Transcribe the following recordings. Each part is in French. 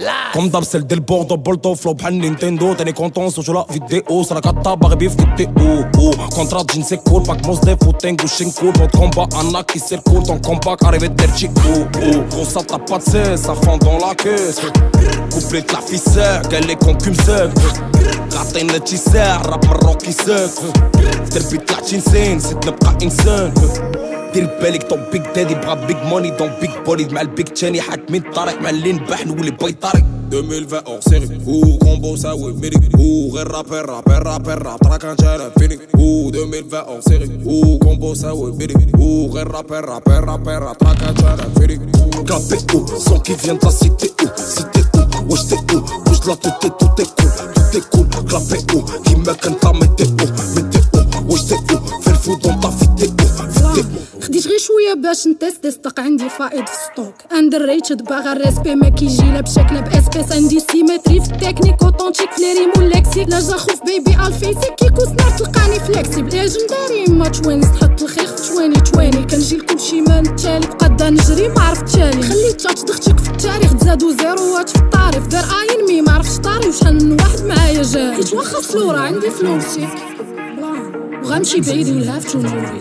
Comme d'hab celle del Bordeaux Bolto flow bhal Nintendo. T'es content sur la vidéo. Ça la gata barbi fouté oh. Contrat jean c'est cool. Pack mos de footing ou shin cool. Notre combat Anna qui circule. Ton combat arrivé terchi oh. Gros ça t'as pas de cesse. Ça fond dans la caisse. Couplet de la ficelle. Qu'elle est con cum sec. Raté une tissère. Rap maroc qui sec. تربي طلعت انسان زدت نبقى انسان دير بالك طون بيك دادي بغا بيك موني دون بيك بودي مع البيك تاني حاكمين الطريق مع اللي نباح نولي باي طريق 2020 hors série ou combo ça ouais mérite ou rapper rap traquant j'allais fini ou 2020 hors série ou combo ça ouais mérite ou rapper rap traquant j'allais fini capé ou son qui vient de la cité ou wesh t'es où bouge la tout est cool clapé ou qui me cante la météo wesh t'es où fais le fou dans ta vidéo خديت غير شويه باش نتست ستاق عندي فائض في ستوك اندرريتد باغا الريسبي ما كيجي لا بشكل باسبيس عندي سيمتري في التكنيك اوتونتيك في لي ريم واللكسيك لا جا خوف بيبي الفيسي كيكو سنار تلقاني فليكسيبل ليجنداري ما توينز تحط الخيخ في تواني كنجي لكلشي ما نتالي بقدا نجري ما عرفت تالي خليت تصدختك في التاريخ تزادو زيروات في الطارف دار اين مي ما عرفتش طاري وشحال من واحد معايا جاي حيت واخا فلورا عندي فلوسي وغنمشي بعيد ويل هاف تو موفيز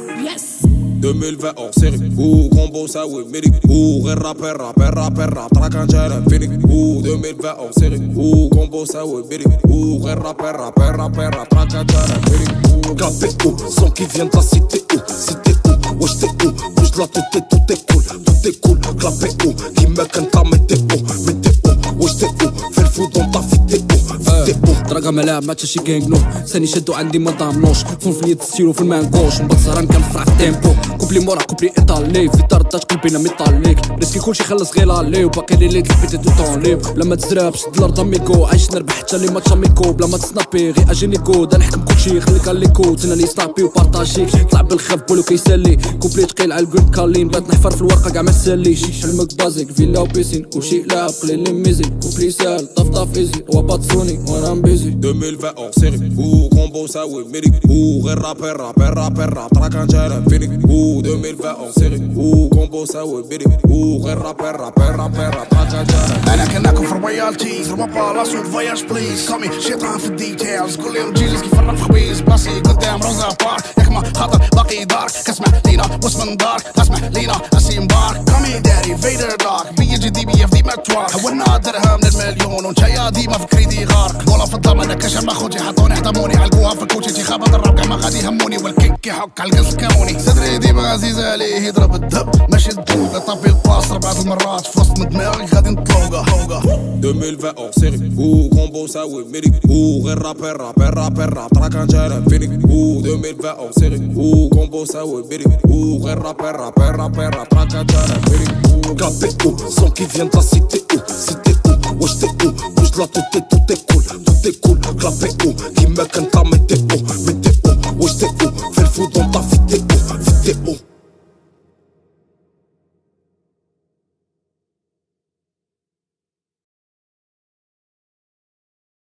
2020 hors série ou combo ça ouais mérite ou rapper rap traquant j'allais fini ou 2020 hors série ou combo ça ouais mérite ou rapper rap traquant j'allais fini capé ou son qui vient de la cité ou wesh t'es où bouge la tout est cool clapé ou qui me cante la météo wesh t'es où fais le fou dans ta vidéo دراغا ملاعب ما تشي كينغنو ثاني شدو عندي ما ضامنوش فون في اليد ستيلو في المانكوش نبط زهران كنفرع في التيمبو كوبلي مورا كوبلي ايطالي في دار الداج قلبينا ميطاليك ريسكي كلشي خلص غير لالي وباقي لي ليت لبيتي دو طون ليب بلا ما تزرب شد الارض اميكو عايش نربح حتى لي ماتش اميكو بلا ما تسنابي غير اجيني كود انا نحكم كلشي خليك عليكو تنا لي ستابي وبارطاجيك طلع بالخف بولو كيسالي كوبلي تقيل على الكولد كالين بات نحفر في الورقه كاع ما تساليش حلمك بازيك فيلا وبيسين كلشي لاعب قليل لي ميزي كوبلي سال طف ايزي هو باتسوني وانا مبيزي 2020 hors série ou combo ça ouais mérite ou rapper rap traquant j'allais fini ou 2020 hors série ou combo ça ouais mérite ou rapper rap traquant j'allais انا كناكل في رويالتيز ربا بالاس وفواياج بليز كامي شيطان في الديتيلز قول لهم جيلز كيفرق في خبيز بلاصي قدام روزا بارك ياك ما خاطر باقي دارك كسمع لينا واسم من دارك اسمع لينا اسيم بارك كامي داري فيدر دارك بيجي دي بي اف ديما تواك حولنا درهم للمليون ونشايا ديما في كريدي غارق ولا في الظلمه انا كشف ما خوتي حطوني حطموني علقوها في الكوتشي تيخابط الراب كاع ما غادي يهموني والكيك كيحك على القز كوني صدري ديما عزيز عليه يضرب الدب ماشي الدوب طابي الباص 4 المرات في وسط من دماغي غادي نطلوقه 2020 hors série ou combo ça ouais mérite ou rapper rap traquant j'allais fini ou 2020 hors série ou combo ça ouais mérite ou rapper rap traquant j'allais fini capé ou son qui vient de la cité ou wesh t'es où bouge la tout est cool clapé ou qui me cante la météo